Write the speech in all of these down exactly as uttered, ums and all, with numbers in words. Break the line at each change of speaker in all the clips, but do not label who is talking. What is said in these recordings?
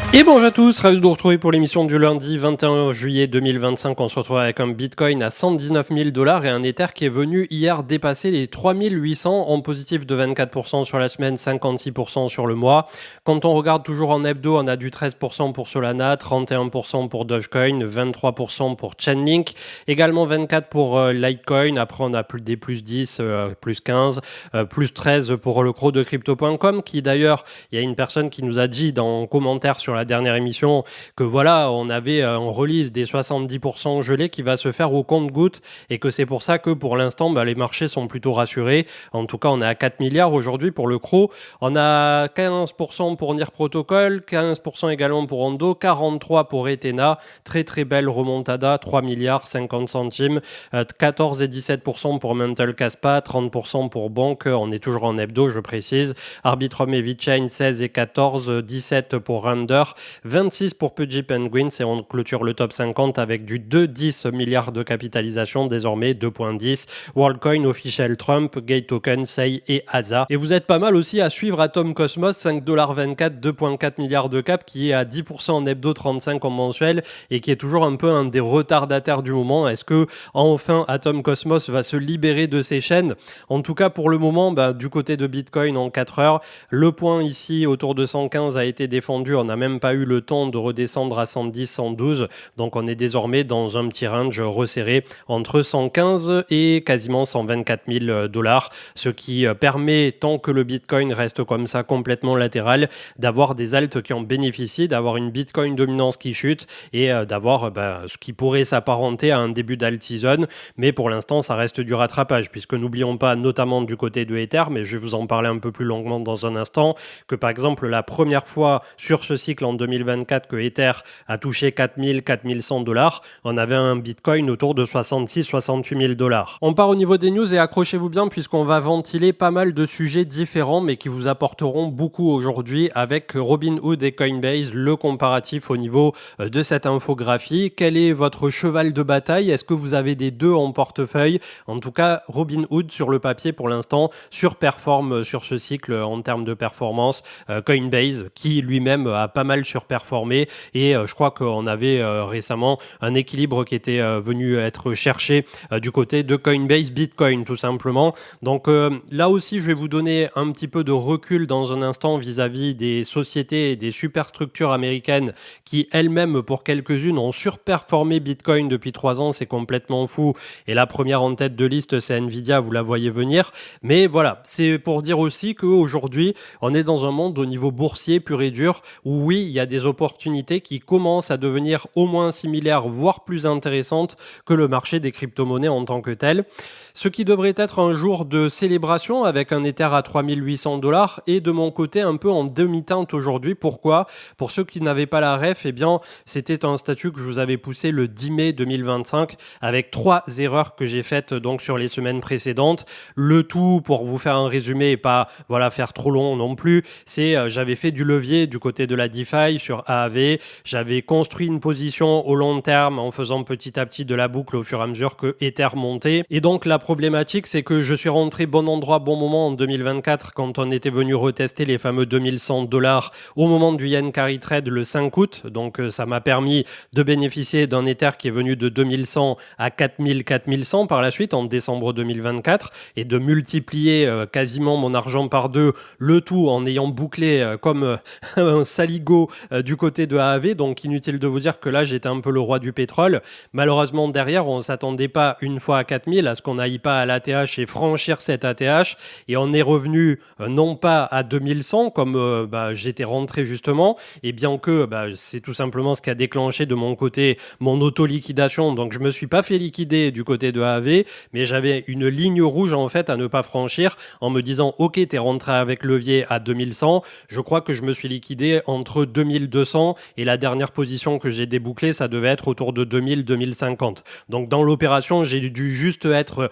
Et bonjour à tous, ravi de vous retrouver pour l'émission du lundi vingt et un juillet deux mille vingt-cinq. On se retrouve avec un Bitcoin à cent dix-neuf mille dollars et un Ether qui est venu hier dépasser les trois mille huit cents en positif de vingt-quatre pour cent sur la semaine, cinquante-six pour cent sur le mois. Quand on regarde toujours en hebdo, on a du treize pour cent pour Solana, trente et un pour cent pour Dogecoin, vingt-trois pour cent pour Chainlink, également vingt-quatre pour cent pour euh, Litecoin. Après, on a plus des plus dix, euh, plus quinze, euh, plus treize pour le croc de crypto point com qui d'ailleurs, il y a une personne qui nous a dit dans un commentaire sur la dernière émission que voilà, on avait euh, en release des soixante-dix pour cent gelés qui va se faire au compte-gouttes et que c'est pour ça que pour l'instant, bah, les marchés sont plutôt rassurés. En tout cas, on est à quatre milliards aujourd'hui pour le croc. On a quinze pour cent pour Near Protocol, quinze pour cent également pour Ondo, quarante-trois pour cent pour Ethena. Très très belle remontada, trois milliards cinquante centimes, euh, quatorze et dix-sept pour cent pour Mental Caspa, trente pour cent pour Banque. On est toujours en hebdo, je précise. Arbitrum et VeChain, seize et quatorze, dix-sept pour Render, vingt-six pour Pudgy Penguins et on clôture le top cinquante avec du deux virgule dix milliards de capitalisation, désormais deux virgule dix. WorldCoin, Official Trump, Gate Token, Sei et A S A. Et vous êtes pas mal aussi à suivre Atom Cosmos, cinq virgule vingt-quatre dollars, deux virgule quatre milliards de cap, qui est à dix pour cent en hebdo, trente-cinq en mensuel et qui est toujours un peu un des retardataires du moment. Est-ce que enfin Atom Cosmos va se libérer de ses chaînes? En tout cas, pour le moment, bah, du côté de Bitcoin en quatre heures, le point ici autour de cent quinze a été défendu. On n'a même pas eu le temps de redescendre à cent dix, cent douze. Donc on est désormais dans un petit range resserré entre cent quinze et quasiment cent vingt-quatre mille dollars. Ce qui permet, tant que le Bitcoin reste comme ça complètement latéral, d'avoir des alts qui en bénéficient, d'avoir une Bitcoin dominance qui chute et euh, d'avoir bah, ce qui pourrait s'apparenter à un début d'alt season. Mais pour l'instant, ça reste du rattrapage puisque n'oublions pas, notamment du côté de Ether, mais je vais vous en parler un peu plus longuement dans un instant, que par exemple la première fois sur ce cycle en deux mille vingt-quatre que Ether a touché quatre mille, quatre mille cent dollars, on avait un Bitcoin autour de soixante-six, soixante-huit mille dollars. On part au niveau des news et accrochez-vous bien puisqu'on va ventiler pas mal de sujets différents mais qui vous apporteront beaucoup aujourd'hui avec Robinhood et Coinbase, le comparatif au niveau de cette infographie. Quel est votre cheval de bataille? Est-ce que vous avez des deux en portefeuille? En tout cas, Robinhood sur le papier pour l'instant surperforme sur ce cycle en termes de performance. Euh, Coinbase qui lui-même a pas mal surperformé et euh, je crois qu'on avait euh, récemment un équilibre qui était euh, venu être cherché euh, du côté de Coinbase Bitcoin tout simplement. Donc euh, là aussi je vais vous donner un petit peu de recul dans un instant vis-à-vis des sociétés et des superstructures américaines qui elles-mêmes pour quelques-unes ont surperformé Bitcoin depuis trois ans. C'est complètement fou et la première en tête de liste c'est Nvidia, vous la voyez venir, mais voilà, c'est pour dire aussi qu'aujourd'hui on est dans un monde au niveau boursier pur et dur où oui, il y a des opportunités qui commencent à devenir au moins similaires, voire plus intéressantes que le marché des crypto-monnaies en tant que tel. Ce qui devrait être un jour de célébration avec un Ether à trois mille huit cents dollars et de mon côté un peu en demi-teinte aujourd'hui. Pourquoi? Pour ceux qui n'avaient pas la ref, eh bien, c'était un statut que je vous avais poussé le dix mai deux mille vingt-cinq avec trois erreurs que j'ai faites donc sur les semaines précédentes. Le tout, pour vous faire un résumé et pas voilà, faire trop long non plus, c'est euh, j'avais fait du levier du côté de la DeFi sur A A V. J'avais construit une position au long terme en faisant petit à petit de la boucle au fur et à mesure que Ether montait. Et donc la problématique, c'est que je suis rentré bon endroit, bon moment en deux mille vingt-quatre quand on était venu retester les fameux deux mille cent dollars au moment du Yen Carry Trade le cinq août. Donc euh, ça m'a permis de bénéficier d'un Ether qui est venu de deux mille cent à quatre mille, quatre mille cent par la suite en décembre deux mille vingt-quatre et de multiplier euh, quasiment mon argent par deux, le tout en ayant bouclé euh, comme euh, un saligo euh, du côté de A A V. Donc inutile de vous dire que là j'étais un peu le roi du pétrole. Malheureusement derrière on ne s'attendait pas une fois à quatre mille à ce qu'on n'aille pas à l'A T H et franchir cet A T H et on est revenu euh, non pas à deux mille cent comme euh, bah, j'étais rentré justement et bien que bah, c'est tout simplement ce qui a déclenché de mon côté mon auto-liquidation. Donc je me suis pas fait liquider du côté de A A V mais j'avais une ligne rouge en fait à ne pas franchir en me disant ok t'es rentré avec levier à deux mille cent. Je crois que je me suis liquidé entre deux mille deux cents et la dernière position que j'ai débouclée ça devait être autour de deux mille, deux mille cinquante. Donc dans l'opération j'ai dû juste être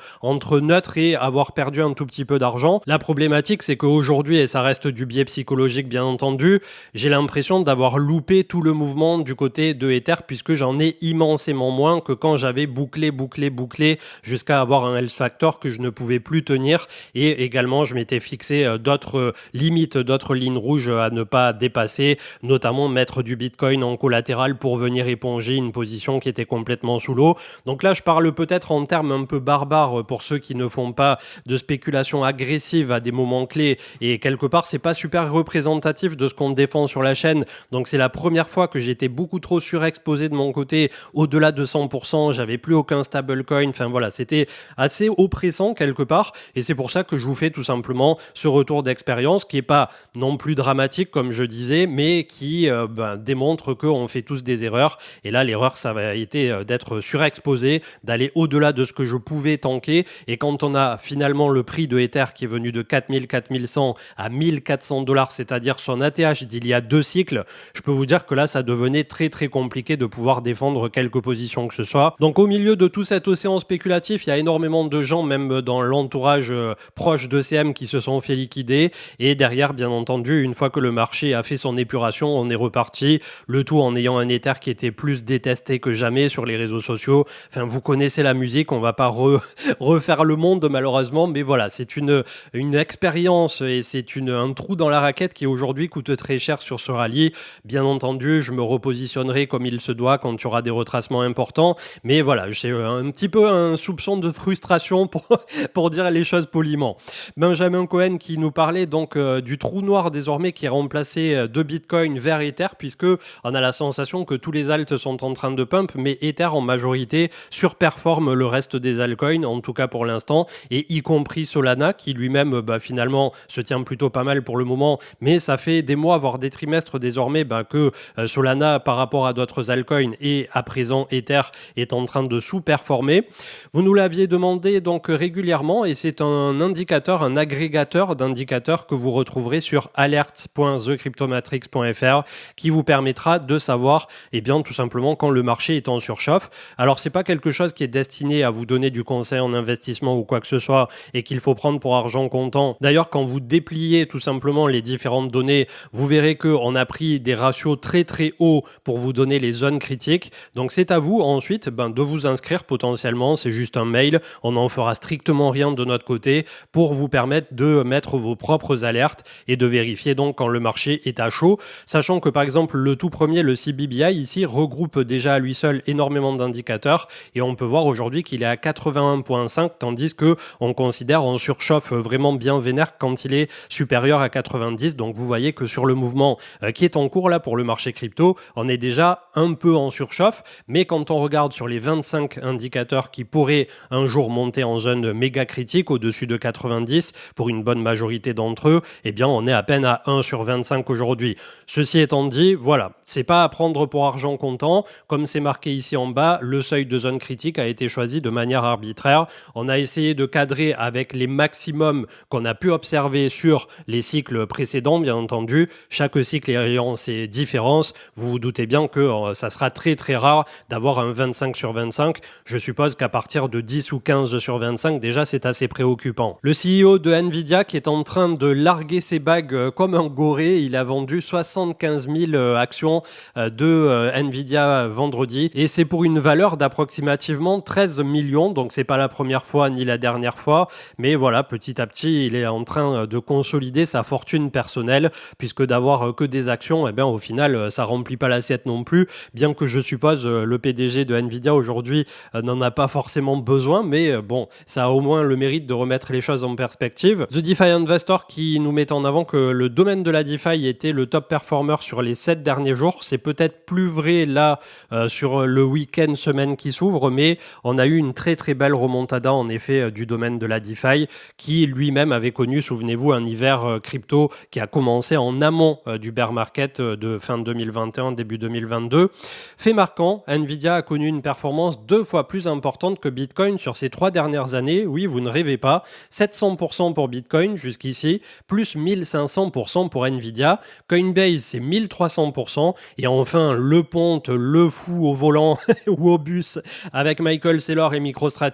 entre neutre et avoir perdu un tout petit peu d'argent. La problématique, c'est qu'aujourd'hui, et ça reste du biais psychologique bien entendu, j'ai l'impression d'avoir loupé tout le mouvement du côté de Ether puisque j'en ai immensément moins que quand j'avais bouclé, bouclé, bouclé jusqu'à avoir un health factor que je ne pouvais plus tenir. Et également, je m'étais fixé d'autres limites, d'autres lignes rouges à ne pas dépasser, notamment mettre du Bitcoin en collatéral pour venir éponger une position qui était complètement sous l'eau. Donc là, je parle peut-être en termes un peu barbares pour ceux qui ne font pas de spéculation agressive à des moments clés et quelque part, c'est pas super représentatif de ce qu'on défend sur la chaîne. Donc c'est la première fois que j'étais beaucoup trop surexposé de mon côté, au-delà de cent pour cent, j'avais plus aucun stablecoin. Enfin voilà, c'était assez oppressant quelque part et c'est pour ça que je vous fais tout simplement ce retour d'expérience qui est pas non plus dramatique comme je disais, mais qui euh, ben, démontre qu'on fait tous des erreurs. Et là, l'erreur, ça a été euh, d'être surexposé, d'aller au-delà de ce que je pouvais tanker. Et quand on a finalement le prix de Ether qui est venu de quatre mille, quatre mille cent à mille quatre cents dollars, c'est-à-dire son A T H d'il y a deux cycles, je peux vous dire que là, ça devenait très très compliqué de pouvoir défendre quelques positions que ce soit. Donc au milieu de tout cet océan spéculatif, il y a énormément de gens, même dans l'entourage euh, proche d'E C M, qui se sont fait liquider. Et derrière, bien entendu, une fois que le marché a fait son épuration, on est reparti. Le tout en ayant un Ether qui était plus détesté que jamais sur les réseaux sociaux. Enfin, vous connaissez la musique, on va pas re- refaire le monde malheureusement, mais voilà, c'est une, une expérience et c'est une, un trou dans la raquette qui aujourd'hui coûte très cher sur ce rallye. Bien entendu, je me repositionnerai comme il se doit quand il y aura des retracements importants, mais voilà, j'ai un petit peu un soupçon de frustration pour, pour dire les choses poliment. Benjamin Cohen qui nous parlait donc euh, du trou noir désormais qui est remplacé euh, de Bitcoin vers Ether, puisque on a la sensation que tous les alts sont en train de pump, mais Ether en majorité surperforme le reste des altcoins, en tout cas pour l'instant, et y compris Solana qui lui-même bah, finalement se tient plutôt pas mal pour le moment, mais ça fait des mois, voire des trimestres désormais bah, que euh, Solana par rapport à d'autres altcoins et à présent Ether est en train de sous-performer. Vous nous l'aviez demandé donc régulièrement et c'est un indicateur, un agrégateur d'indicateurs que vous retrouverez sur alert point the cryptomatrix point f r qui vous permettra de savoir eh bien, tout simplement quand le marché est en surchauffe. Alors c'est pas quelque chose qui est destiné à vous donner du conseil en investissement ou quoi que ce soit et qu'il faut prendre pour argent comptant. D'ailleurs, quand vous dépliez tout simplement les différentes données, vous verrez qu'on a pris des ratios très très hauts pour vous donner les zones critiques. Donc c'est à vous ensuite ben, de vous inscrire potentiellement, c'est juste un mail, on n'en fera strictement rien de notre côté pour vous permettre de mettre vos propres alertes et de vérifier donc quand le marché est à chaud, sachant que par exemple le tout premier, le C B B I ici regroupe déjà à lui seul énormément d'indicateurs et on peut voir aujourd'hui qu'il est à quatre-vingt-un virgule cinq tandis que on considère en surchauffe vraiment bien vénère quand il est supérieur à quatre-vingt-dix. Donc vous voyez que sur le mouvement euh, qui est en cours là pour le marché crypto, on est déjà un peu en surchauffe, mais quand on regarde sur les vingt-cinq indicateurs qui pourraient un jour monter en zone méga critique au-dessus de quatre-vingt-dix pour une bonne majorité d'entre eux, eh bien on est à peine à un sur vingt-cinq aujourd'hui. Ceci étant dit, voilà, c'est pas à prendre pour argent comptant, comme c'est marqué ici en bas, le seuil de zone critique a été choisi de manière arbitraire. On a essayé de cadrer avec les maximums qu'on a pu observer sur les cycles précédents, bien entendu. Chaque cycle ayant ses différences, vous vous doutez bien que euh, ça sera très très rare d'avoir un vingt-cinq sur vingt-cinq. Je suppose qu'à partir de dix ou quinze sur vingt-cinq, déjà c'est assez préoccupant. Le C E O de Nvidia qui est en train de larguer ses bagues euh, comme un goré, il a vendu soixante-quinze mille euh, actions euh, de euh, Nvidia vendredi et c'est pour une valeur d'approximativement treize millions, donc c'est pas la première fois ni la dernière fois, mais voilà, petit à petit il est en train de consolider sa fortune personnelle, puisque d'avoir que des actions, eh bien au final ça remplit pas l'assiette non plus, bien que je suppose le P D G de Nvidia aujourd'hui n'en a pas forcément besoin, mais bon, ça a au moins le mérite de remettre les choses en perspective. The DeFi Investor qui nous met en avant que le domaine de la DeFi était le top performer sur les sept derniers jours, c'est peut-être plus vrai là euh, sur le week-end semaine qui s'ouvre, mais on a eu une très très belle remontada en effet euh, du domaine de la DeFi qui lui-même avait connu, souvenez-vous, un hiver euh, crypto qui a commencé en amont euh, du bear market euh, de fin deux mille vingt et un, début deux mille vingt-deux. Fait marquant, Nvidia a connu une performance deux fois plus importante que Bitcoin sur ces trois dernières années. Oui, vous ne rêvez pas. sept cents pour cent pour Bitcoin jusqu'ici, plus mille cinq cents pour cent pour Nvidia. Coinbase, c'est mille trois cents pour cent. Et enfin, le ponte, le fou au volant ou au bus avec Michael Saylor et MicroStrategy,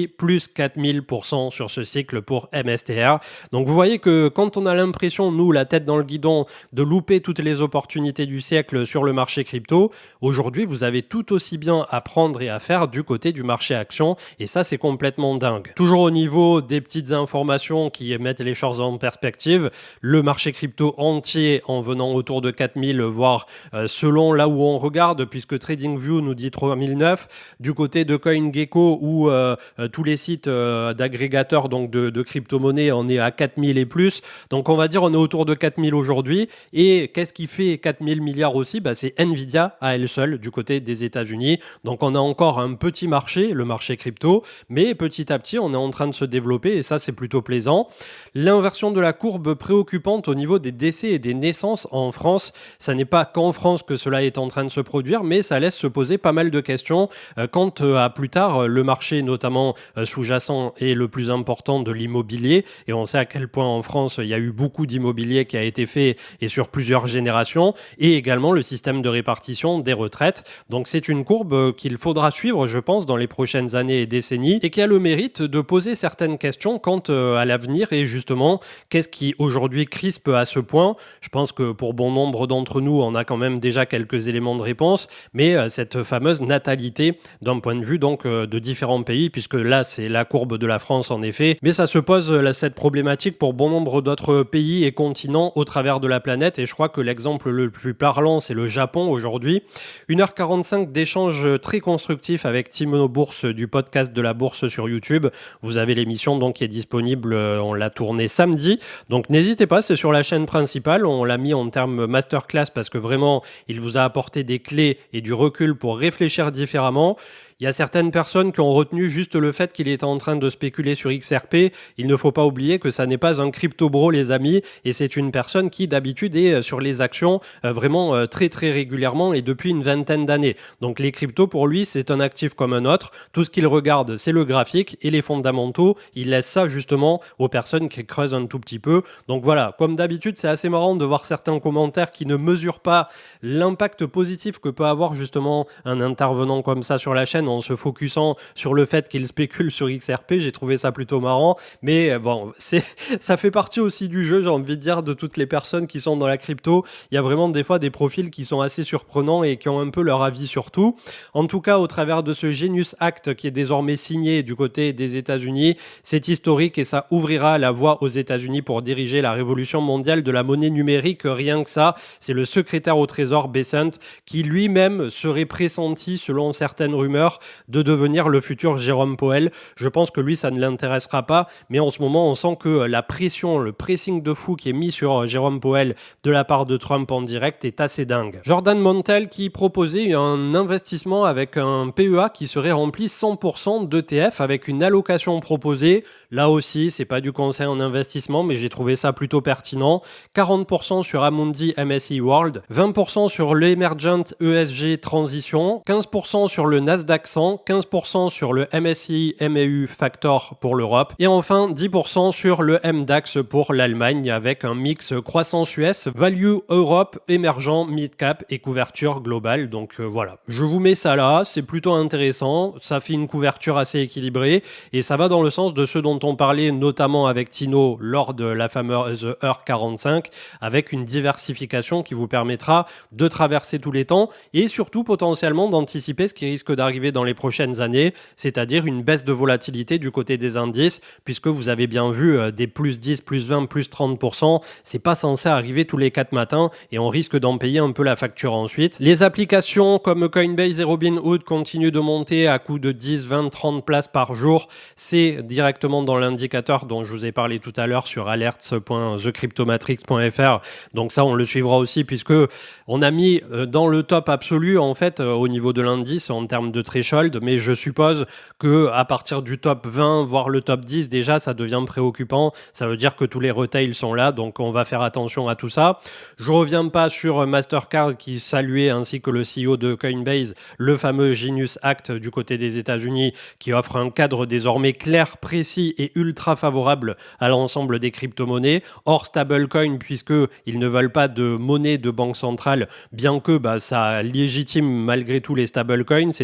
et plus quatre mille pour cent sur ce cycle pour M S T R. Donc vous voyez que quand on a l'impression, nous, la tête dans le guidon, de louper toutes les opportunités du siècle sur le marché crypto, aujourd'hui, vous avez tout aussi bien à prendre et à faire du côté du marché action, et ça, c'est complètement dingue. Toujours au niveau des petites informations qui mettent les choses en perspective, le marché crypto entier en venant autour de quatre mille, voire euh, selon là où on regarde, puisque TradingView nous dit trois mille neuf, du côté de CoinGecko où euh, euh, tous les sites euh, d'agrégateurs donc de, de crypto-monnaies, on est à quatre mille et plus. Donc on va dire on est autour de quatre mille aujourd'hui. Et qu'est-ce qui fait quatre mille milliards aussi? Bah, c'est Nvidia à elle seule du côté des États-Unis. Donc on a encore un petit marché, le marché crypto, mais petit à petit on est en train de se développer et ça c'est plutôt plaisant. L'inversion de la courbe préoccupante au niveau des décès et des naissances en France, ça n'est pas qu'en France que cela est en train de se produire, mais ça laisse se poser pas mal de questions euh, quant euh, à plus tard le marché notamment euh, sous-jacent est le plus important de l'immobilier et on sait à quel point en France il y a eu beaucoup d'immobilier qui a été fait et sur plusieurs générations et également le système de répartition des retraites. Donc c'est une courbe qu'il faudra suivre je pense dans les prochaines années et décennies et qui a le mérite de poser certaines questions quant euh, à l'avenir et justement qu'est-ce qui aujourd'hui crispe à ce point. Je pense que pour bon nombre d'entre nous on a quand même déjà quelques éléments de réponse, mais euh, cette fameuse natalité d'un point de vue donc euh, de différents pays, puisque là c'est la courbe de la France en effet, mais ça se pose euh, cette problématique pour bon nombre d'autres pays et continents au travers de la planète et je crois que l'exemple le plus parlant c'est le Japon aujourd'hui. une heure quarante-cinq d'échanges très constructifs avec Timo Bourse du podcast de la Bourse sur YouTube. Vous avez l'émission donc qui est disponible, euh, on l'a tournée samedi, donc n'hésitez pas, c'est sur la chaîne principale, on l'a mis en termes masterclass parce que vraiment il vous a apporté des clés et du recul pour réfléchir différemment. Il y a certaines personnes qui ont retenu juste le fait qu'il était en train de spéculer sur X R P. Il ne faut pas oublier que ça n'est pas un crypto bro, les amis, et c'est une personne qui d'habitude est sur les actions euh, vraiment euh, très très régulièrement et depuis une vingtaine d'années. Donc les cryptos pour lui c'est un actif comme un autre. Tout ce qu'il regarde c'est le graphique et les fondamentaux. Il laisse ça justement aux personnes qui creusent un tout petit peu. Donc voilà, comme d'habitude c'est assez marrant de voir certains commentaires qui ne mesurent pas l'impact positif que peut avoir justement un intervenant comme ça sur la chaîne en se focusant sur le fait qu'il spécule sur X R P. J'ai trouvé ça plutôt marrant, mais bon, c'est, ça fait partie aussi du jeu, j'ai envie de dire, de toutes les personnes qui sont dans la crypto. Il y a vraiment des fois des profils qui sont assez surprenants et qui ont un peu leur avis sur tout. En tout cas, au travers de ce Genius Act qui est désormais signé du côté des États-Unis, c'est historique et ça ouvrira la voie aux États-Unis pour diriger la révolution mondiale de la monnaie numérique. Rien que ça, c'est le secrétaire au Trésor Bessent qui lui-même serait pressenti, selon certaines rumeurs, de devenir le futur Jérôme Powell. Je pense que lui, ça ne l'intéressera pas, mais en ce moment, on sent que la pression, le pressing de fou qui est mis sur Jérôme Powell de la part de Trump en direct est assez dingue. Jordan Montel qui proposait un investissement avec un P E A qui serait rempli cent pour cent d'E T F avec une allocation proposée. Là aussi, c'est pas du conseil en investissement, mais j'ai trouvé ça plutôt pertinent. quarante pour cent sur Amundi M S C I World, vingt pour cent sur l'Emergent E S G Transition, quinze pour cent sur le Nasdaq cent, quinze pour cent sur le M S C I M E U Factor pour l'Europe et enfin dix pour cent sur le M DAX pour l'Allemagne avec un mix croissance U S, value Europe, émergent, mid-cap et couverture globale. Donc euh, voilà, je vous mets ça là, c'est plutôt intéressant, ça fait une couverture assez équilibrée et ça va dans le sens de ce dont on parlait notamment avec Tino lors de la fameuse heure quarante-cinq, avec une diversification qui vous permettra de traverser tous les temps et surtout potentiellement d'anticiper ce qui risque d'arriver dans les prochaines années, c'est-à-dire une baisse de volatilité du côté des indices, puisque vous avez bien vu euh, des plus dix, plus vingt, plus trente pour cent, c'est pas censé arriver tous les quatre matins et on risque d'en payer un peu la facture ensuite. Les applications comme Coinbase et Robinhood continuent de monter à coût de dix, vingt, trente places par jour. C'est directement dans l'indicateur dont je vous ai parlé tout à l'heure sur alerts point the cryptomatrix point f r. Donc ça, on le suivra aussi puisque on a mis euh, dans le top absolu en fait euh, au niveau de l'indice en termes de threshold, mais je suppose que à partir du top vingt, voire le top dix, déjà ça devient préoccupant. Ça veut dire que tous les retails sont là, donc on va faire attention à tout ça. Je reviens pas sur Mastercard qui saluait ainsi que le C E O de Coinbase le fameux Genius Act du côté des États-Unis qui offre un cadre désormais clair, précis et ultra favorable à l'ensemble des crypto-monnaies, hors stablecoin puisque ils ne veulent pas de monnaie de banque centrale, bien que bah, ça légitime malgré tout les stablecoins. C'est un vrai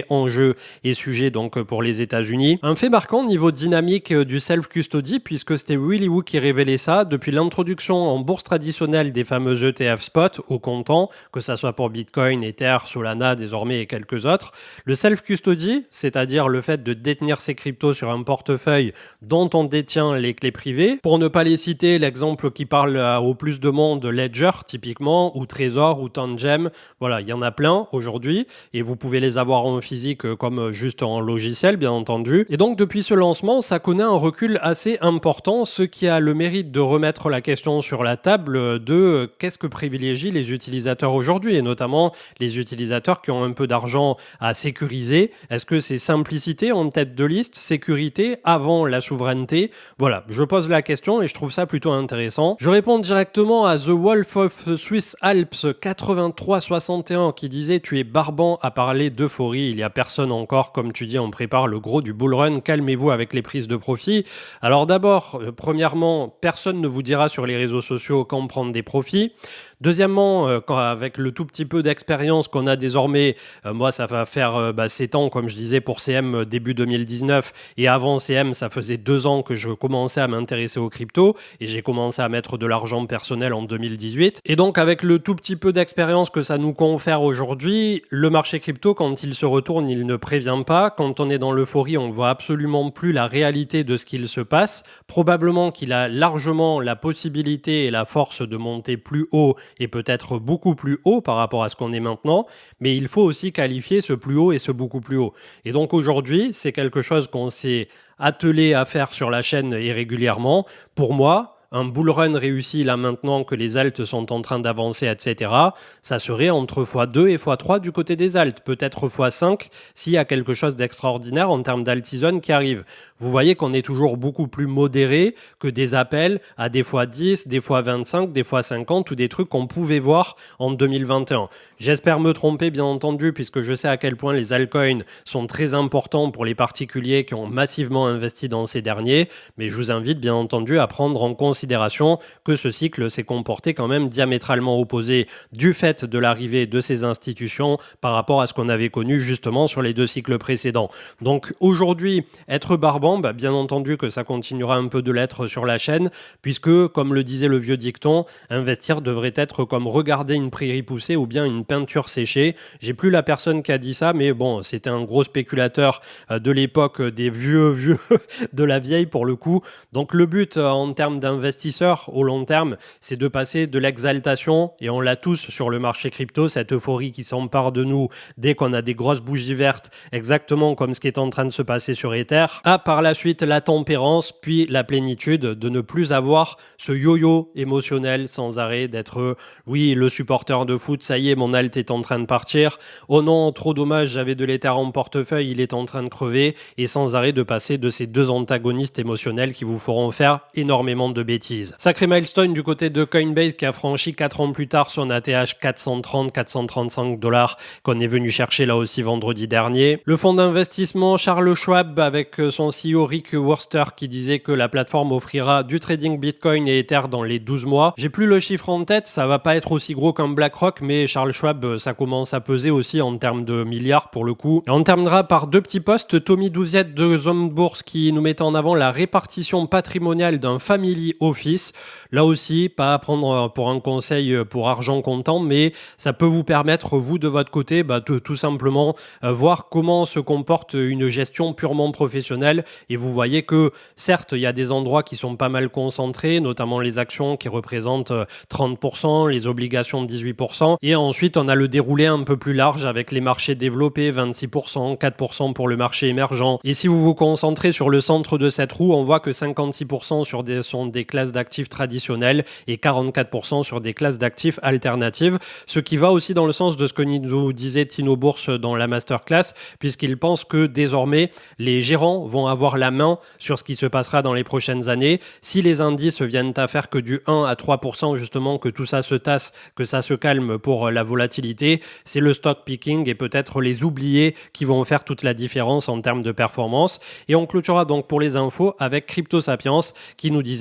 vrai enjeu et sujet donc pour les États-Unis. Un fait marquant niveau dynamique du self-custody, puisque c'était Willy Woo qui révélait ça depuis l'introduction en bourse traditionnelle des fameux E T F spot au comptant, que ça soit pour Bitcoin, Ether, Solana désormais et quelques autres. Le self-custody, c'est-à-dire le fait de détenir ses cryptos sur un portefeuille dont on détient les clés privées. Pour ne pas les citer, l'exemple qui parle au plus de monde, Ledger typiquement, ou Trésor, ou Tangem, voilà, il y en a plein aujourd'hui, et vous pouvez les avoir en physique comme juste en logiciel, bien entendu. Et donc depuis ce lancement, ça connaît un recul assez important, ce qui a le mérite de remettre la question sur la table de qu'est-ce que privilégient les utilisateurs aujourd'hui, et notamment les utilisateurs qui ont un peu d'argent à sécuriser. Est-ce que c'est simplicité en tête de liste, sécurité avant la souveraineté? Voilà, je pose la question et je trouve ça plutôt intéressant. Je réponds directement à The Wolf of Swiss Alps quatre-vingt-trois soixante et un qui disait « Tu es barbant à parler d'euphorie, il y a personne encore, comme tu dis, on prépare le gros du bull run, calmez-vous avec les prises de profit. » Alors d'abord, euh, premièrement, personne ne vous dira sur les réseaux sociaux quand prendre des profits. Deuxièmement, euh, quand, avec le tout petit peu d'expérience qu'on a désormais, euh, moi ça va faire euh, bah, sept ans comme je disais pour C M euh, début deux mille dix-neuf, et avant C M ça faisait deux ans que je commençais à m'intéresser aux cryptos et j'ai commencé à mettre de l'argent personnel en deux mille dix-huit. Et donc avec le tout petit peu d'expérience que ça nous confère aujourd'hui, le marché crypto quand il se retourne il ne prévient pas. Quand on est dans l'euphorie on ne voit absolument plus la réalité de ce qu'il se passe. Probablement qu'il a largement la possibilité et la force de monter plus haut et peut-être beaucoup plus haut par rapport à ce qu'on est maintenant, mais il faut aussi qualifier ce plus haut et ce beaucoup plus haut. Et donc aujourd'hui, c'est quelque chose qu'on s'est attelé à faire sur la chaîne et régulièrement. Pour moi, un bull run réussi là maintenant que les alts sont en train d'avancer, et cetera, ça serait entre fois deux et fois trois du côté des alts, peut-être fois cinq s'il y a quelque chose d'extraordinaire en termes d'altizone qui arrive. Vous voyez qu'on est toujours beaucoup plus modéré que des appels à des fois dix, des fois vingt-cinq, des fois cinquante ou des trucs qu'on pouvait voir en deux mille vingt et un. J'espère me tromper bien entendu puisque je sais à quel point les altcoins sont très importants pour les particuliers qui ont massivement investi dans ces derniers, mais je vous invite bien entendu à prendre en considération que ce cycle s'est comporté quand même diamétralement opposé du fait de l'arrivée de ces institutions par rapport à ce qu'on avait connu justement sur les deux cycles précédents. Donc aujourd'hui, être barbant, bah bien entendu que ça continuera un peu de l'être sur la chaîne, puisque, comme le disait le vieux dicton, investir devrait être comme regarder une prairie poussée ou bien une peinture séchée. J'ai plus la personne qui a dit ça, mais bon, c'était un gros spéculateur de l'époque des vieux vieux de la vieille pour le coup. Donc le but en termes d'investissement investisseurs au long terme, c'est de passer de l'exaltation, et on l'a tous sur le marché crypto, cette euphorie qui s'empare de nous dès qu'on a des grosses bougies vertes, exactement comme ce qui est en train de se passer sur Ether, à par la suite la tempérance, puis la plénitude, de ne plus avoir ce yo-yo émotionnel sans arrêt, d'être oui, le supporter de foot, ça y est, mon alt est en train de partir, oh non, trop dommage, j'avais de l'Ether en portefeuille, il est en train de crever, et sans arrêt de passer de ces deux antagonistes émotionnels qui vous feront faire énormément de bêtises. Sacré milestone du côté de Coinbase qui a franchi quatre ans plus tard son A T H quatre cent trente à quatre cent trente-cinq dollars qu'on est venu chercher là aussi vendredi dernier. Le fonds d'investissement Charles Schwab avec son C E O Rick Wurster qui disait que la plateforme offrira du trading Bitcoin et Ether dans les douze mois. J'ai plus le chiffre en tête, ça va pas être aussi gros comme BlackRock, mais Charles Schwab, ça commence à peser aussi en termes de milliards pour le coup. Et on terminera par deux petits posts. Tommy Douziette de Zone Bourse qui nous met en avant la répartition patrimoniale d'un family office. Là aussi, pas à prendre pour un conseil pour argent comptant, mais ça peut vous permettre, vous de votre côté, bah, de tout simplement euh, voir comment se comporte une gestion purement professionnelle. Et vous voyez que certes, il y a des endroits qui sont pas mal concentrés, notamment les actions qui représentent trente pour cent, les obligations dix-huit pour cent. Et ensuite, on a le déroulé un peu plus large avec les marchés développés, vingt-six pour cent, quatre pour cent pour le marché émergent. Et si vous vous concentrez sur le centre de cette roue, on voit que cinquante-six pour cent sur des, sont des classes d'actifs traditionnelles et quarante-quatre pour cent sur des classes d'actifs alternatives, ce qui va aussi dans le sens de ce que nous disait Tino Bourse dans la masterclass, puisqu'il pense que désormais les gérants vont avoir la main sur ce qui se passera dans les prochaines années. Si les indices viennent à faire que du un à trois pour cent justement, que tout ça se tasse, que ça se calme pour la volatilité, c'est le stock picking et peut-être les oubliés qui vont faire toute la différence en termes de performance. Et on clôturera donc pour les infos avec Crypto Sapiens qui nous disait que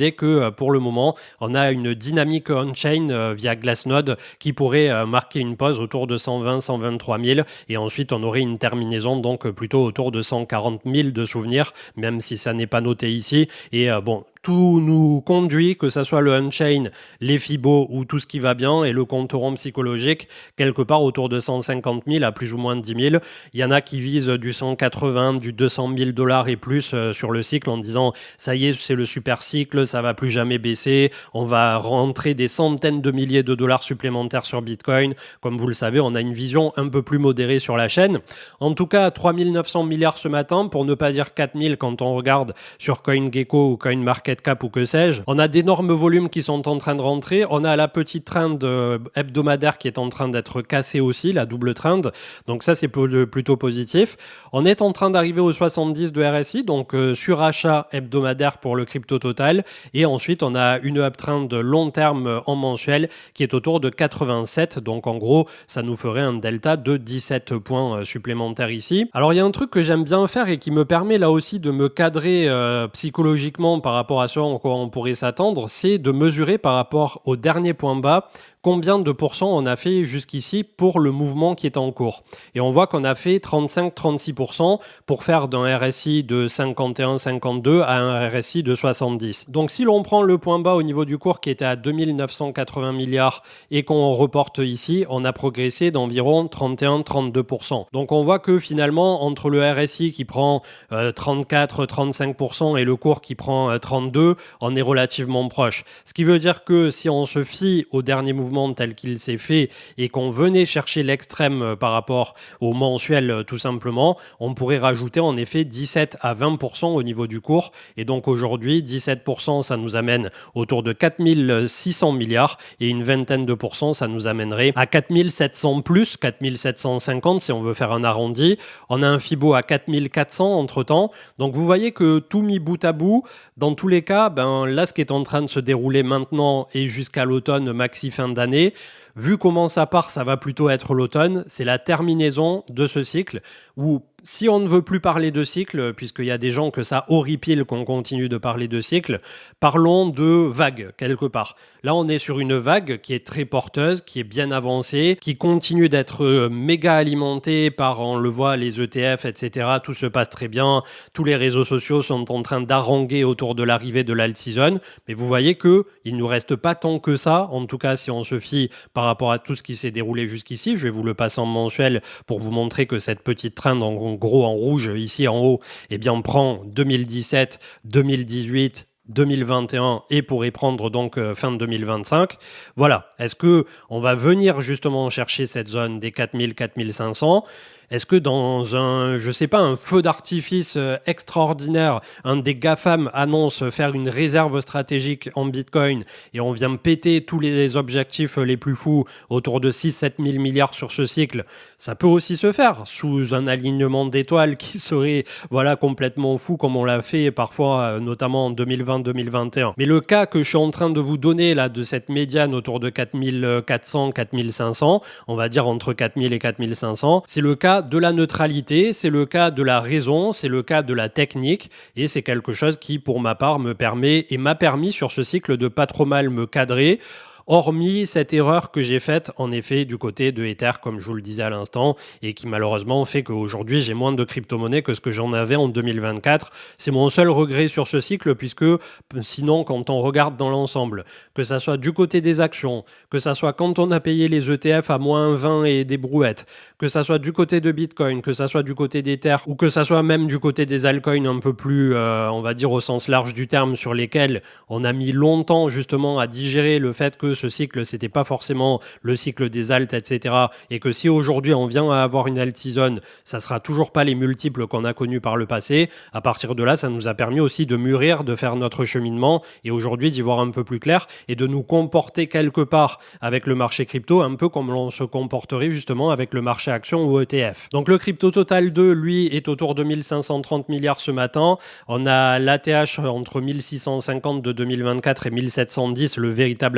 euh, pour le moment, on a une dynamique on-chain euh, via Glassnode qui pourrait euh, marquer une pause autour de cent vingt à cent vingt-trois mille et ensuite on aurait une terminaison donc plutôt autour de cent quarante mille de souvenirs, même si ça n'est pas noté ici. Et euh, bon, tout nous conduit, que ce soit le on-chain, les Fibo ou tout ce qui va bien, et le compte rond psychologique, quelque part autour de cent cinquante mille à plus ou moins dix mille. Il y en a qui visent du cent quatre-vingts, du deux cent mille dollars et plus euh, sur le cycle en disant ça y est, c'est le super cycle, ça va plus jamais baisser, on va rentrer des centaines de milliers de dollars supplémentaires sur Bitcoin. Comme vous le savez, on a une vision un peu plus modérée sur la chaîne. En tout cas, trois mille neuf cents milliards ce matin, pour ne pas dire quatre mille quand on regarde sur CoinGecko ou CoinMarketCap ou que sais-je. On a d'énormes volumes qui sont en train de rentrer. On a la petite trend hebdomadaire qui est en train d'être cassée aussi, la double trend. Donc ça, c'est plutôt positif. On est en train d'arriver aux soixante-dix de R S I, donc euh, surachat hebdomadaire pour le crypto total. Et ensuite, on a une uptrend long terme en mensuel qui est autour de quatre-vingt-sept. Donc en gros, ça nous ferait un delta de dix-sept points supplémentaires ici. Alors il y a un truc que j'aime bien faire et qui me permet là aussi de me cadrer euh, psychologiquement par rapport à ce à quoi on pourrait s'attendre, c'est de mesurer par rapport au dernier point bas combien de pourcents on a fait jusqu'ici pour le mouvement qui est en cours. Et on voit qu'on a fait trente-cinq à trente-six pour cent pour faire d'un R S I de cinquante et un à cinquante-deux à un R S I de soixante-dix. Donc si l'on prend le point bas au niveau du cours qui était à deux mille neuf cent quatre-vingts milliards et qu'on reporte ici, on a progressé d'environ trente et un à trente-deux pour cent. Donc on voit que finalement, entre le R S I qui prend euh, trente-quatre à trente-cinq pour cent et le cours qui prend euh, trente-deux, on est relativement proche. Ce qui veut dire que si on se fie au dernier mouvement tel qu'il s'est fait et qu'on venait chercher l'extrême par rapport au mensuel tout simplement, on pourrait rajouter en effet dix-sept à vingt pour cent au niveau du cours. Et donc aujourd'hui, dix-sept pour cent, ça nous amène autour de quatre mille six cents milliards et une vingtaine de pourcents, ça nous amènerait à quatre mille sept cents plus, quatre mille sept cent cinquante si on veut faire un arrondi. On a un Fibo à quatre mille quatre cents entre temps. Donc vous voyez que tout mis bout à bout, dans tous les cas, ben là, ce qui est en train de se dérouler maintenant et jusqu'à l'automne maxi fin d'année, année, vu comment ça part, ça va plutôt être l'automne, c'est la terminaison de ce cycle où si on ne veut plus parler de cycle, puisqu'il y a des gens que ça horripile qu'on continue de parler de cycle, parlons de vague, quelque part. Là, on est sur une vague qui est très porteuse, qui est bien avancée, qui continue d'être méga alimentée par, on le voit, les E T F, et cetera. Tout se passe très bien. Tous les réseaux sociaux sont en train d'haranguer autour de l'arrivée de l'alt-season. Mais vous voyez qu'il ne nous reste pas tant que ça, en tout cas si on se fie par rapport à tout ce qui s'est déroulé jusqu'ici. Je vais vous le passer en mensuel pour vous montrer que cette petite trend, en gros en rouge ici en haut, eh bien on prend deux mille dix-sept, deux mille dix-huit, deux mille vingt et un et pourrait prendre donc euh, fin de deux mille vingt-cinq. Voilà. Est-ce que on va venir justement chercher cette zone des quatre mille, quatre mille cinq cents? Est-ce que dans un, je sais pas, un feu d'artifice extraordinaire, un des GAFAM annonce faire une réserve stratégique en Bitcoin et on vient péter tous les objectifs les plus fous autour de six à sept mille milliards sur ce cycle? Ça peut aussi se faire sous un alignement d'étoiles qui serait voilà, complètement fou comme on l'a fait parfois, notamment en deux mille vingt deux mille vingt et un. Mais le cas que je suis en train de vous donner là de cette médiane autour de quatre mille quatre cents, quatre mille cinq cents, on va dire entre quatre mille et quatre mille cinq cents, c'est le cas de la neutralité, c'est le cas de la raison, c'est le cas de la technique et c'est quelque chose qui pour ma part me permet et m'a permis sur ce cycle de pas trop mal me cadrer. Hormis cette erreur que j'ai faite, en effet, du côté de Ether, comme je vous le disais à l'instant, et qui malheureusement fait qu'aujourd'hui, j'ai moins de crypto-monnaies que ce que j'en avais en deux mille vingt-quatre. C'est mon seul regret sur ce cycle, puisque sinon, quand on regarde dans l'ensemble, que ça soit du côté des actions, que ça soit quand on a payé les E T F à moins vingt et des brouettes, que ça soit du côté de Bitcoin, que ça soit du côté d'Ether, ou que ça soit même du côté des altcoins un peu plus, euh, on va dire au sens large du terme, sur lesquels on a mis longtemps justement à digérer le fait que ce cycle, c'était pas forcément le cycle des alts, et cetera. Et que si aujourd'hui on vient à avoir une alt season, ça sera toujours pas les multiples qu'on a connus par le passé. À partir de là, ça nous a permis aussi de mûrir, de faire notre cheminement et aujourd'hui d'y voir un peu plus clair et de nous comporter quelque part avec le marché crypto, un peu comme l'on se comporterait justement avec le marché action ou E T F. Donc le crypto total deux, lui, est autour de mille cinq cent trente milliards ce matin. On a l'A T H entre mille six cent cinquante de deux mille vingt-quatre et mille sept cent dix, le véritable A T H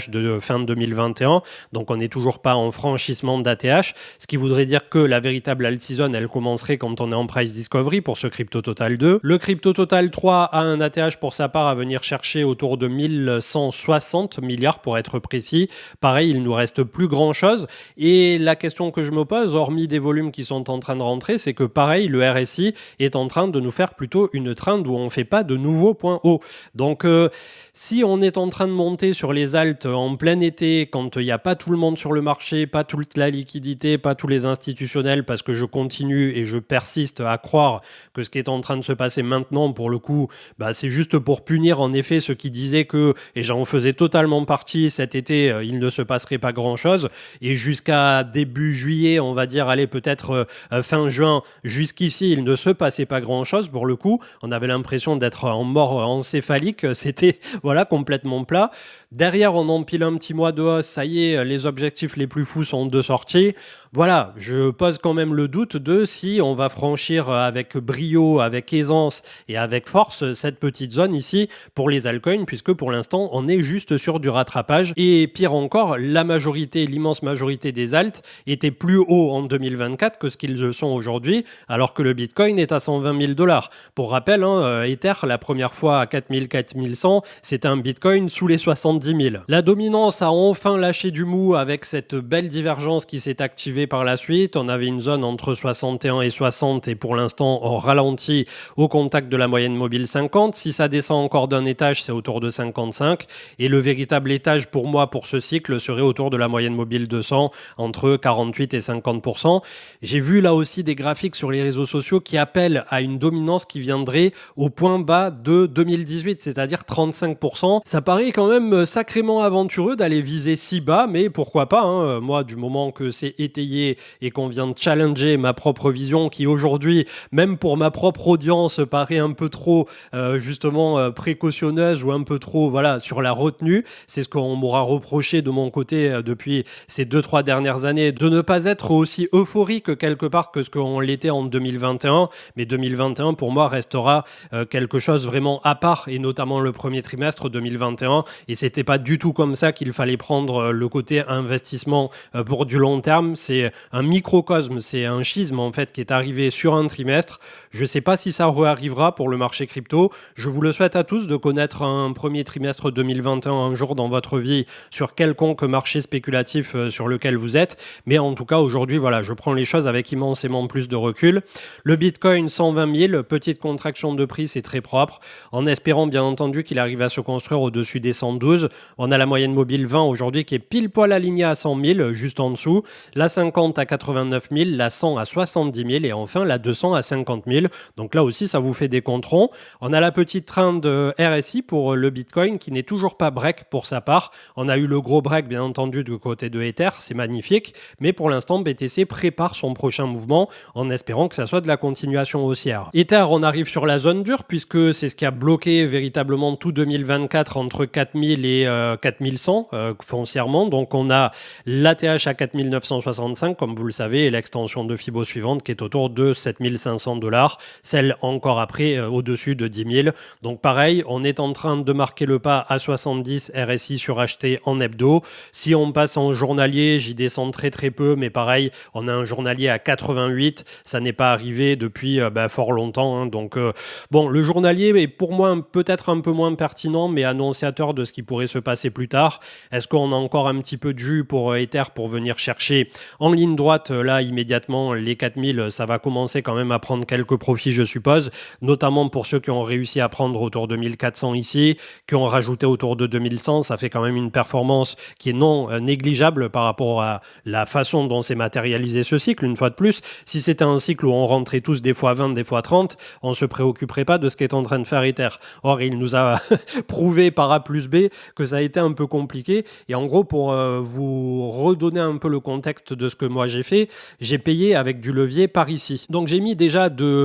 H de fin deux mille vingt et un, donc on n'est toujours pas en franchissement d'A T H, ce qui voudrait dire que la véritable alt season, elle commencerait quand on est en price discovery pour ce Crypto Total deux. Le Crypto Total trois a un A T H pour sa part à venir chercher autour de mille cent soixante milliards pour être précis. Pareil, il nous reste plus grand chose, et la question que je me pose, hormis des volumes qui sont en train de rentrer, c'est que pareil, le R S I est en train de nous faire plutôt une trend où on ne fait pas de nouveaux points hauts. Donc euh, si on est en train de monter sur les alts en plein été, quand il n'y a pas tout le monde sur le marché, pas toute la liquidité, pas tous les institutionnels, parce que je continue et je persiste à croire que ce qui est en train de se passer maintenant, pour le coup, bah, c'est juste pour punir en effet ceux qui disaient que, et j'en faisais totalement partie, cet été, euh, il ne se passerait pas grand-chose. Et jusqu'à début juillet, on va dire, allez, peut-être euh, fin juin, jusqu'ici, il ne se passait pas grand-chose. Pour le coup, on avait l'impression d'être en mort encéphalique. C'était voilà, complètement plat. Derrière, on empile un petit mois de hausse. Ça y est, les objectifs les plus fous sont de sortie. Voilà, je pose quand même le doute de si on va franchir avec brio, avec aisance et avec force cette petite zone ici pour les altcoins, puisque pour l'instant, on est juste sur du rattrapage. Et pire encore, la majorité, l'immense majorité des alts étaient plus hauts en deux mille vingt-quatre que ce qu'ils sont aujourd'hui, alors que le Bitcoin est à cent vingt mille dollars. Pour rappel, hein, Ether, la première fois à quatre mille, quatre mille cent, c'était un Bitcoin sous les soixante-dix mille. La dominance a enfin lâché du mou avec cette belle divergence qui s'est activée par la suite. On avait une zone entre soixante et un et soixante et pour l'instant on ralentit au contact de la moyenne mobile cinquante. Si ça descend encore d'un étage, c'est autour de cinquante-cinq, et le véritable étage pour moi pour ce cycle serait autour de la moyenne mobile deux cents, entre quarante-huit et cinquante pour cent. J'ai vu là aussi des graphiques sur les réseaux sociaux qui appellent à une dominance qui viendrait au point bas de deux mille dix-huit, c'est-à-dire trente-cinq pour cent. Ça paraît quand même sacrément aventureux d'aller viser si bas, mais pourquoi pas, hein. Moi, du moment que c'est étayé et qu'on vient de challenger ma propre vision qui aujourd'hui, même pour ma propre audience, paraît un peu trop euh, justement euh, précautionneuse ou un peu trop voilà sur la retenue. C'est ce qu'on m'aura reproché de mon côté euh, depuis ces deux trois dernières années, de ne pas être aussi euphorique quelque part que ce qu'on l'était en deux mille vingt et un. Mais deux mille vingt et un pour moi restera euh, quelque chose vraiment à part, et notamment le premier trimestre deux mille vingt et un. Et c'était pas du tout comme ça qu'il fallait prendre euh, le côté investissement euh, pour du long terme. C'est un microcosme, c'est un schisme en fait qui est arrivé sur un trimestre. Je ne sais pas si ça réarrivera pour le marché crypto. Je vous le souhaite à tous de connaître un premier trimestre deux mille vingt et un un jour dans votre vie sur quelconque marché spéculatif sur lequel vous êtes. Mais en tout cas, aujourd'hui, voilà, je prends les choses avec immensément plus de recul. Le Bitcoin, cent vingt mille, petite contraction de prix, c'est très propre. En espérant bien entendu qu'il arrive à se construire au-dessus des cent douze. On a la moyenne mobile vingt aujourd'hui qui est pile poil alignée à cent mille, juste en dessous. La cinquante à quatre-vingt-neuf mille, la cent à soixante-dix mille et enfin la deux cents à cinquante mille. Donc là aussi, ça vous fait des controns. On a la petite trend de R S I pour le Bitcoin qui n'est toujours pas break pour sa part. On a eu le gros break, bien entendu, du côté de Ether. C'est magnifique. Mais pour l'instant, B T C prépare son prochain mouvement en espérant que ça soit de la continuation haussière. Ether, on arrive sur la zone dure puisque c'est ce qui a bloqué véritablement tout deux mille vingt-quatre entre quatre mille et euh, quatre mille cent euh, foncièrement. Donc on a l'A T H à quatre mille neuf cent soixante-cinq, comme vous le savez, et l'extension de Fibo suivante qui est autour de sept mille cinq cents dollars, celle encore après euh, au-dessus de dix mille. Donc pareil, on est en train de marquer le pas à soixante-dix R S I suracheté en hebdo. Si on passe en journalier, j'y descends très très peu, mais pareil, on a un journalier à quatre-vingt-huit, ça n'est pas arrivé depuis euh, bah, fort longtemps. Hein. Donc euh, bon, le journalier est pour moi peut-être un peu moins pertinent, mais annonciateur de ce qui pourrait se passer plus tard. Est-ce qu'on a encore un petit peu de jus pour euh, Ether pour venir chercher en ligne droite, là immédiatement les quatre mille, ça va commencer quand même à prendre quelques profits, je suppose, notamment pour ceux qui ont réussi à prendre autour de mille quatre cents ici, qui ont rajouté autour de deux mille cent. Ça fait quand même une performance qui est non euh, négligeable par rapport à la façon dont s'est matérialisé ce cycle. Une fois de plus, si c'était un cycle où on rentrait tous des fois vingt, des fois trente, on se préoccuperait pas de ce qu'est en train de faire Ether. Or, il nous a prouvé par A plus B que ça a été un peu compliqué. Et en gros, pour euh, vous redonner un peu le contexte de ce que moi j'ai fait, j'ai payé avec du levier par ici. Donc j'ai mis déjà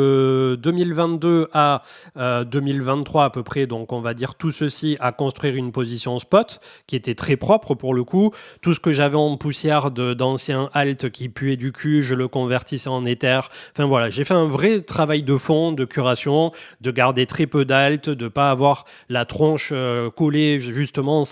de deux mille vingt-deux à euh, deux mille vingt-trois à peu près, donc on va dire tout ceci à construire une position spot qui était très propre pour le coup. Tout ce que j'avais en poussière de, d'anciens alt qui puaient du cul, je le convertissais en Ether. Enfin voilà, j'ai fait un vrai travail de fond, de curation, de garder très peu d'alt, de pas avoir la tronche euh, collée justement sans arrêt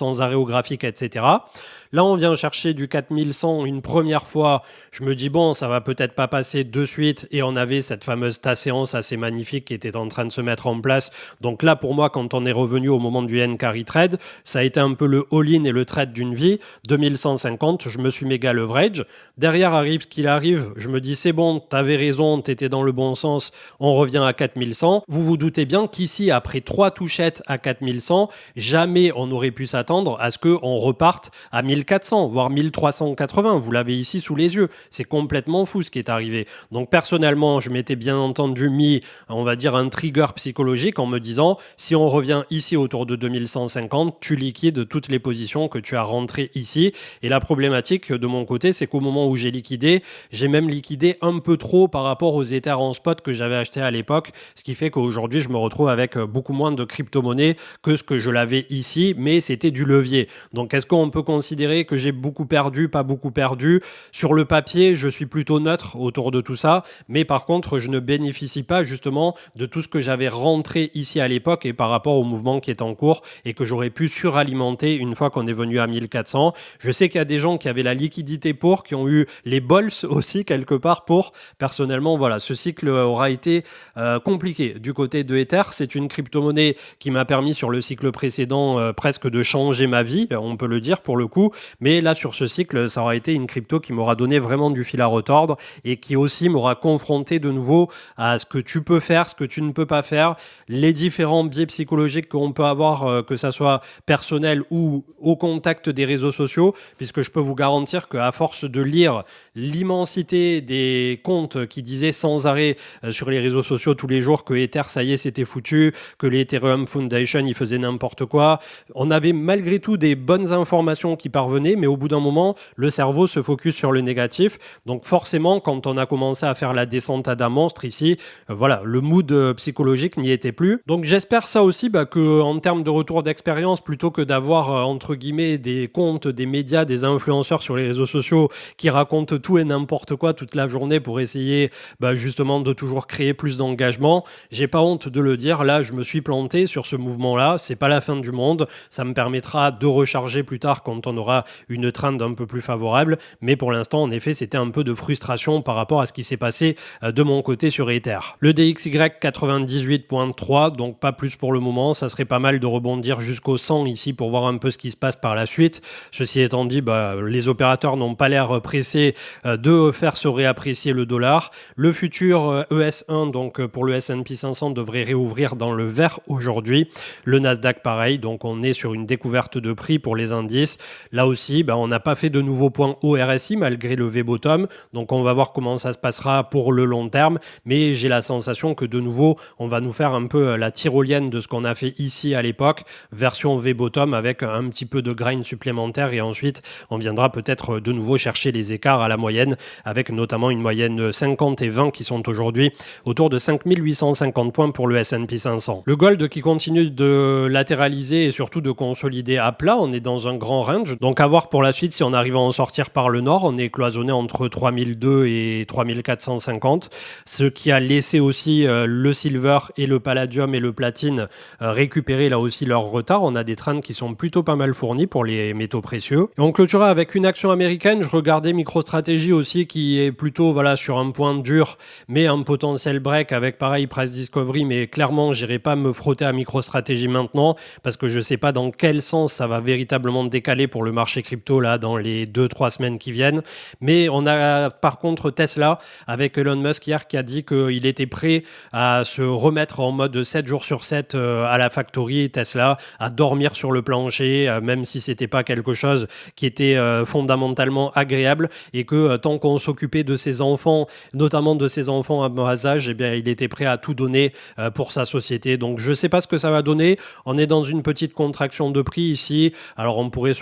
géographique, et cetera. Là, on vient chercher du quatre mille cent une première fois. Je me dis, bon, ça va peut-être pas passer de suite. Et on avait cette fameuse séance assez magnifique qui était en train de se mettre en place. Donc là, pour moi, quand on est revenu au moment du N-Carry Trade, ça a été un peu le all-in et le trade d'une vie. deux mille cent cinquante, je me suis méga leverage. Derrière arrive ce qu'il arrive. Je me dis, c'est bon, t'avais raison, t'étais dans le bon sens. On revient à quatre mille cent. Vous vous doutez bien qu'ici, après trois touchettes à quatre mille cent, jamais on aurait pu s'attendre à ce qu'on reparte à mille quatre cents, voire mille trois cent quatre-vingts. Vous l'avez ici sous les yeux. C'est complètement fou ce qui est arrivé. Donc personnellement, je m'étais bien entendu mis, on va dire, un trigger psychologique en me disant, si on revient ici autour de deux mille cent cinquante, tu liquides toutes les positions que tu as rentrées ici. Et la problématique de mon côté, c'est qu'au moment où j'ai liquidé, j'ai même liquidé un peu trop par rapport aux Ethers en spot que j'avais acheté à l'époque, ce qui fait qu'aujourd'hui, je me retrouve avec beaucoup moins de crypto-monnaies que ce que je l'avais ici, mais c'était du levier. Donc est-ce qu'on peut considérer que j'ai beaucoup perdu, pas beaucoup perdu? Sur le papier, je suis plutôt neutre autour de tout ça, mais par contre, je ne bénéficie pas justement de tout ce que j'avais rentré ici à l'époque et par rapport au mouvement qui est en cours et que j'aurais pu suralimenter une fois qu'on est venu à mille quatre cents. Je sais qu'il y a des gens qui avaient la liquidité pour, qui ont eu les bols aussi quelque part pour. Personnellement, voilà, ce cycle aura été euh, compliqué du côté de Ether. C'est une crypto-monnaie qui m'a permis sur le cycle précédent euh, presque de changer ma vie, on peut le dire pour le coup. Mais là, sur ce cycle, ça aura été une crypto qui m'aura donné vraiment du fil à retordre et qui aussi m'aura confronté de nouveau à ce que tu peux faire, ce que tu ne peux pas faire, les différents biais psychologiques qu'on peut avoir, euh, que ça soit personnel ou au contact des réseaux sociaux, puisque je peux vous garantir qu'à force de lire l'immensité des comptes qui disaient sans arrêt euh, sur les réseaux sociaux tous les jours que Ether, ça y est, c'était foutu, que l'Ethereum Foundation, il faisait n'importe quoi, on avait malgré tout des bonnes informations qui parvenaient, mais au bout d'un moment, le cerveau se focus sur le négatif. Donc forcément, quand on a commencé à faire la descente à d'un monstre ici, euh, voilà, le mood euh, psychologique n'y était plus. Donc j'espère ça aussi, bah, que en termes de retour d'expérience, plutôt que d'avoir euh, entre guillemets des comptes, des médias, des influenceurs sur les réseaux sociaux qui racontent tout et n'importe quoi toute la journée pour essayer bah, justement de toujours créer plus d'engagement, j'ai pas honte de le dire. Là, je me suis planté sur ce mouvement-là. C'est pas la fin du monde. Ça me permettra de recharger plus tard quand on aura une trend un peu plus favorable. Mais pour l'instant, en effet, c'était un peu de frustration par rapport à ce qui s'est passé de mon côté sur Ether. Le D X Y quatre-vingt-dix-huit virgule trois, donc pas plus pour le moment. Ça serait pas mal de rebondir jusqu'au cent ici pour voir un peu ce qui se passe par la suite. Ceci étant dit, bah, les opérateurs n'ont pas l'air pressés de faire se réapprécier le dollar. Le futur E S un, donc pour le S and P cinq cents, devrait réouvrir dans le vert aujourd'hui. Le Nasdaq, pareil. Donc on est sur une découverte de prix pour les indices. Là aussi, bah, on n'a pas fait de nouveaux points au R S I malgré le V-bottom. Donc on va voir comment ça se passera pour le long terme. Mais j'ai la sensation que de nouveau, on va nous faire un peu la tyrolienne de ce qu'on a fait ici à l'époque, version V-bottom avec un petit peu de grind supplémentaire et ensuite on viendra peut-être de nouveau chercher les écarts à la moyenne avec notamment une moyenne cinquante et vingt qui sont aujourd'hui autour de cinq mille huit cent cinquante points pour le S and P cinq cents. Le gold qui continue de latéraliser et surtout de consolider à plat, on est dans un grand range. Donc à voir pour la suite si on arrive à en sortir par le nord. On est cloisonné entre trois mille deux et trois mille quatre cent cinquante, ce qui a laissé aussi euh, le silver et le palladium et le platine euh, récupérer là aussi leur retard. On a des trends qui sont plutôt pas mal fournis pour les métaux précieux. Et on clôturera avec une action américaine. Je regardais MicroStrategy aussi qui est plutôt voilà, sur un point dur mais un potentiel break avec pareil price discovery, mais clairement j'irai pas me frotter à MicroStrategy maintenant parce que je sais pas dans quel sens ça va véritablement décaler pour le marché crypto là dans les deux trois semaines qui viennent. Mais on a par contre Tesla avec Elon Musk hier qui a dit qu'il était prêt à se remettre en mode sept jours sur sept euh, à la factory Tesla, à dormir sur le plancher euh, même si c'était pas quelque chose qui était euh, fondamentalement agréable et que euh, tant qu'on s'occupait de ses enfants, notamment de ses enfants à bas âge, eh bien il était prêt à tout donner euh, pour sa société. Donc je sais pas ce que ça va donner. On est dans une petite contraction de prix ici. Alors on pourrait soit y voir un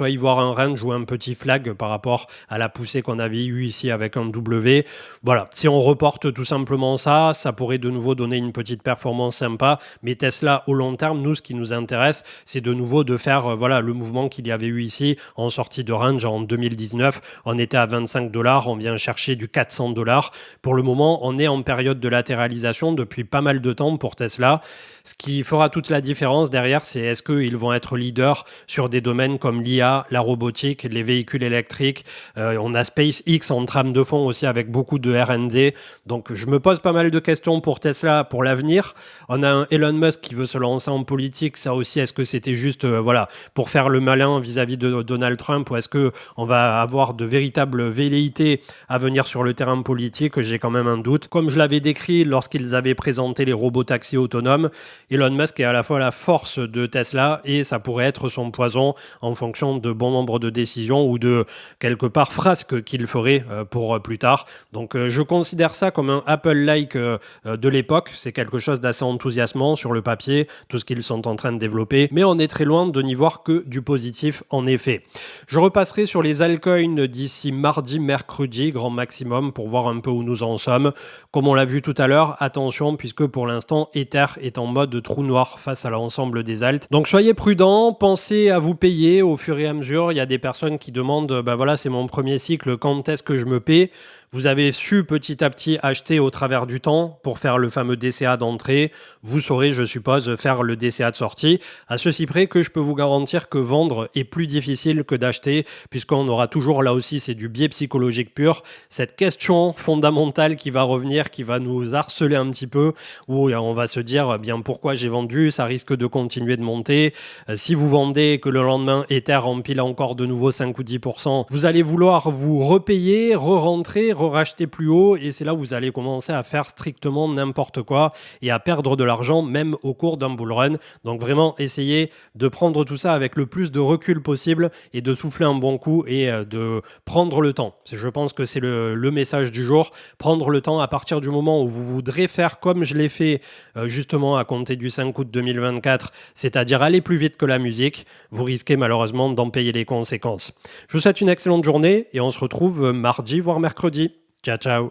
un range ou un petit flag par rapport à la poussée qu'on avait eu ici avec un W. Voilà, si on reporte tout simplement ça, ça pourrait de nouveau donner une petite performance sympa, mais Tesla au long terme, nous ce qui nous intéresse, c'est de nouveau de faire euh, voilà, le mouvement qu'il y avait eu ici en sortie de range en deux mille dix-neuf. On était à vingt-cinq dollars, on vient chercher du quatre cents dollars. Pour le moment, on est en période de latéralisation depuis pas mal de temps pour Tesla. Ce qui fera toute la différence derrière, c'est est-ce qu'ils vont être leaders sur des domaines comme l'I A, la robotique, les véhicules électriques. Euh, on a SpaceX en trame de fond aussi avec beaucoup de R and D. Donc je me pose pas mal de questions pour Tesla pour l'avenir. On a un Elon Musk qui veut se lancer en politique. Ça aussi, est-ce que c'était juste euh, voilà, pour faire le malin vis-à-vis de Donald Trump, ou est-ce qu'on va avoir de véritables velléités à venir sur le terrain politique? J'ai quand même un doute. Comme je l'avais décrit lorsqu'ils avaient présenté les robots taxis autonomes, Elon Musk est à la fois la force de Tesla et ça pourrait être son poison en fonction de bon nombre de décisions ou de quelque part frasques qu'il ferait pour plus tard. Donc je considère ça comme un Apple-like de l'époque. C'est quelque chose d'assez enthousiasmant sur le papier, tout ce qu'ils sont en train de développer, mais on est très loin de n'y voir que du positif en effet. Je repasserai sur les altcoins d'ici mardi, mercredi, grand maximum, pour voir un peu où nous en sommes. Comme on l'a vu tout à l'heure, attention puisque pour l'instant Ether est en mode trou noir face à l'ensemble des alts. Donc soyez prudents, pensez à vous payer au fur et à mesure. Il y a des personnes qui demandent, ben voilà, c'est mon premier cycle, quand est-ce que je me paie? Vous avez su petit à petit acheter au travers du temps pour faire le fameux D C A d'entrée. Vous saurez, je suppose, faire le D C A de sortie. À ceci près que je peux vous garantir que vendre est plus difficile que d'acheter, puisqu'on aura toujours, là aussi, c'est du biais psychologique pur, cette question fondamentale qui va revenir, qui va nous harceler un petit peu, où on va se dire, bien pourquoi j'ai vendu, ça risque de continuer de monter. Si vous vendez que le lendemain, Ether empile encore de nouveau cinq ou dix pour cent, vous allez vouloir vous repayer, re-rentrer, racheter plus haut, et c'est là où vous allez commencer à faire strictement n'importe quoi et à perdre de l'argent même au cours d'un bull run. Donc vraiment essayez de prendre tout ça avec le plus de recul possible et de souffler un bon coup et de prendre le temps. Je pense que c'est le, le message du jour. Prendre le temps à partir du moment où vous voudrez faire comme je l'ai fait justement à compter du cinq août deux mille vingt-quatre, c'est-à-dire aller plus vite que la musique, vous risquez malheureusement d'en payer les conséquences. Je vous souhaite une excellente journée et on se retrouve mardi voire mercredi. Ciao, ciao.